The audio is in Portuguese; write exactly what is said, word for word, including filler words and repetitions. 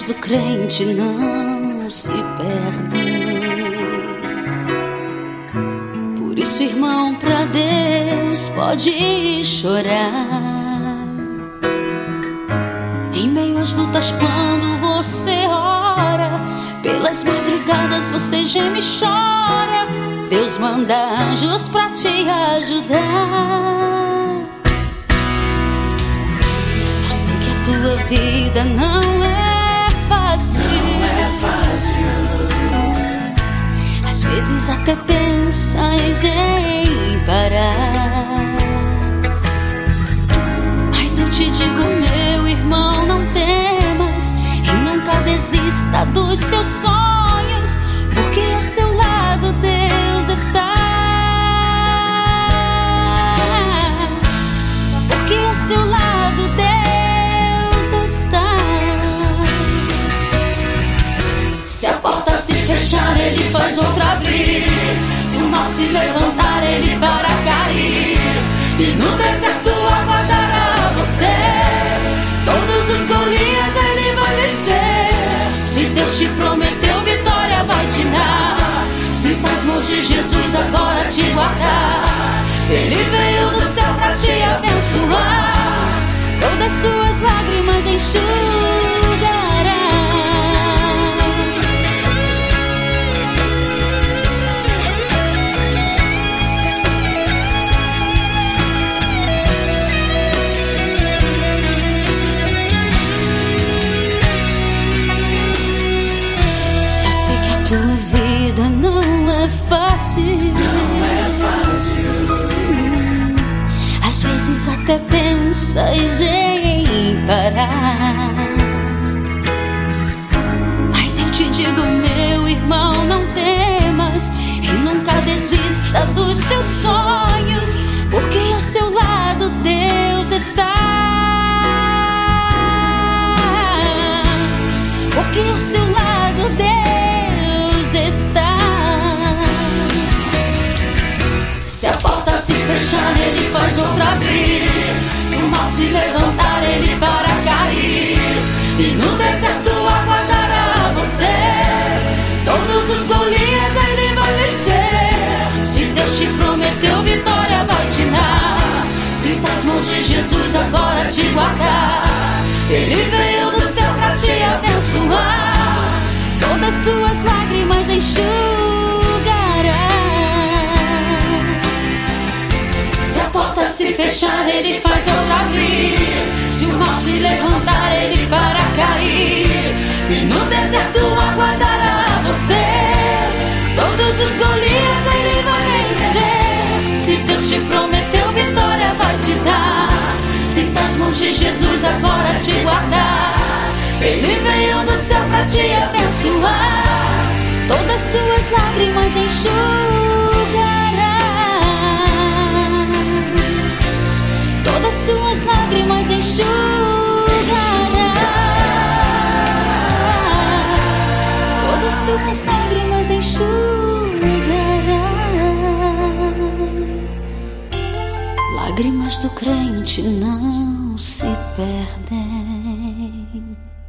Lágrimas do crente não se perdem. Por isso, irmão, pra Deus pode chorar. Em meio às lutas, quando você ora, pelas madrugadas você geme e chora. Deus manda anjos pra te ajudar. Eu sei que a tua vida não é fácil. Não é fácil. Às vezes até pensas em parar. Mas eu te digo, meu irmão, não temas e nunca desista dos teus sonhos, porque ao seu lado Deus está. Porque ao seu lado Deus está. Se a porta se fechar, Ele faz outra abrir. Se o mal se levantar, Ele fará cair. E no deserto aguardará você. Todos os Golias Ele vai vencer. Se Deus te prometeu vitória, vai te dar. Sinta as mãos de Jesus agora te guardar. Ele veio do céu pra te abençoar. Todas tuas lágrimas enxugará. Tua vida não é fácil. Não é fácil. Às vezes até pensas em parar. Mas eu te digo, meu irmão, não temas e nunca desista dos teus sonhos, porque ao seu lado Deus está. Porque ao seu lado Deus está. Se a porta se fechar, Ele faz outra abrir. Se o mal se levantar, Ele fará cair. E no deserto aguardará você. Todos os Golias Ele vai vencer. Se Deus te prometeu vitória, vai te dar. Sinta as mãos de Jesus agora te guardar. Ele veio do céu pra te abençoar. Todas tuas lágrimas enxugará. Se a porta se fechar, Ele faz outra abrir. Se o mal se levantar, Ele fará cair. E no deserto aguardará você. Todos os Golias Ele vai vencer. Se Deus te prometeu vitória, vai te dar. Sinta as mãos de Jesus agora te guardar. Ele veio do céu pra te abençoar. Todas tuas lágrimas enxugará. Todas tuas lágrimas enxugará. Todas tuas lágrimas enxugará. Lágrimas do crente não se perdem.